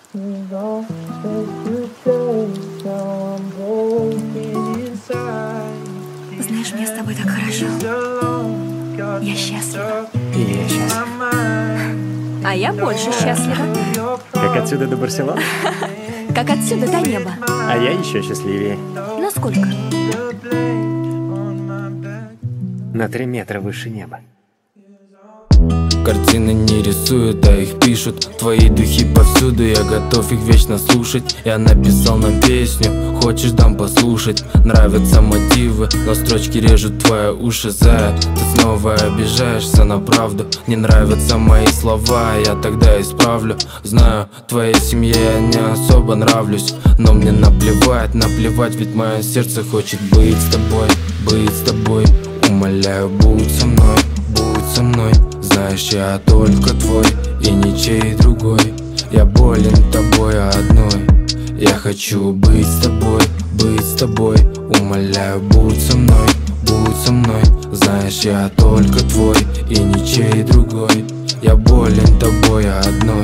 Знаешь, мне с тобой так хорошо. Я счастлива. И я счастлив. А я больше счастлива. Как отсюда до Барселоны? Как отсюда до неба. А я еще счастливее. Насколько? На 3 метра выше неба. Картины не рисуют, а их пишут. Твои духи повсюду, я готов их вечно слушать. Я написал нам песню, хочешь дам послушать. Нравятся мотивы, но строчки режут твои уши. Зая, ты снова обижаешься на правду. Не нравятся мои слова, я тогда исправлю. Знаю, твоей семье я не особо нравлюсь, но мне наплевать, наплевать, ведь мое сердце хочет быть с тобой, быть с тобой. Умоляю, будь со мной, будь со мной. Знаешь, я только твой и ничей другой. Я болен тобой одной. Я хочу быть с тобой, быть с тобой. Умоляю, будь со мной, будь со мной. Знаешь, я только твой и ничей другой. Я болен тобой одной.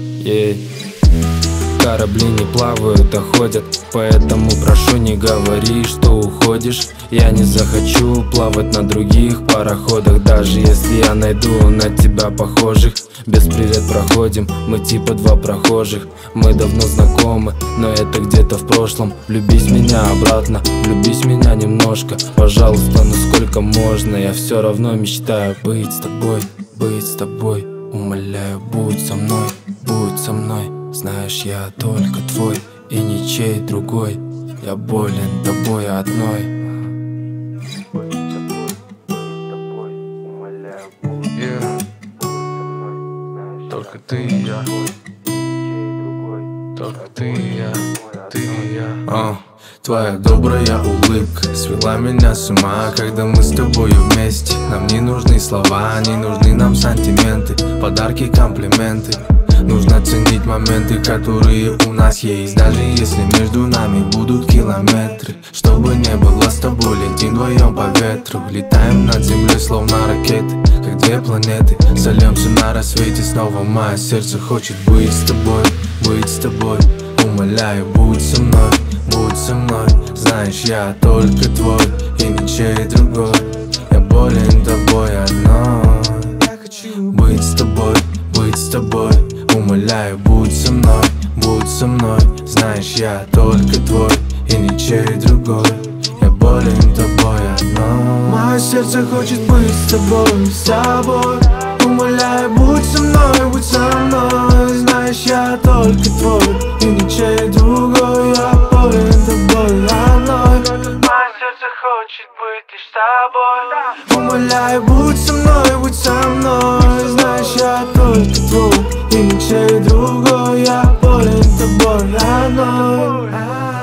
Корабли не плавают, а ходят. Поэтому прошу, не говори, что уходишь. Я не захочу плавать на других пароходах, даже если я найду на тебя похожих. Без привет проходим, мы типа 2 прохожих. Мы давно знакомы, но это где-то в прошлом. Влюбись в меня обратно, влюбись в меня немножко. Пожалуйста, ну сколько можно, я все равно мечтаю быть с тобой, быть с тобой. Умоляю, будь со мной, будь со мной. Знаешь, я только твой и ничей другой. Я болен тобой одной. Только ты и я. Только ты и я. Ты и я. Твоя добрая улыбка свела меня с ума, когда мы с тобою вместе. Нам не нужны слова, не нужны нам сантименты, подарки, комплименты. Нужно ценить моменты, которые у нас есть, даже если между нами будут километры. Чтобы не было с тобой, летим вдвоем по ветру. Летаем над землей, словно ракеты, как 2 планеты. Сольемся на рассвете, снова мое сердце хочет быть с тобой, быть с тобой. Умоляю, будь со мной, будь со мной. Знаешь, я только твой и ничей другой. Я болен тобой одной. Я хочу быть с тобой, быть с тобой. Умоляю, будь со мной, будь со мной. Знаешь, я только твой и ничей другой. Я болен тобой одной. Мое сердце хочет быть с тобой, с тобой. Умоляю, будь со мной, будь со мной. Знаешь, я только твой и ничей другой. Я болен тобой одной. Мое сердце хочет быть лишь с тобой. Умоляю, будь со мной, будь со мной. Знаешь, я только твой и ничей другой. Я болен тобой одной.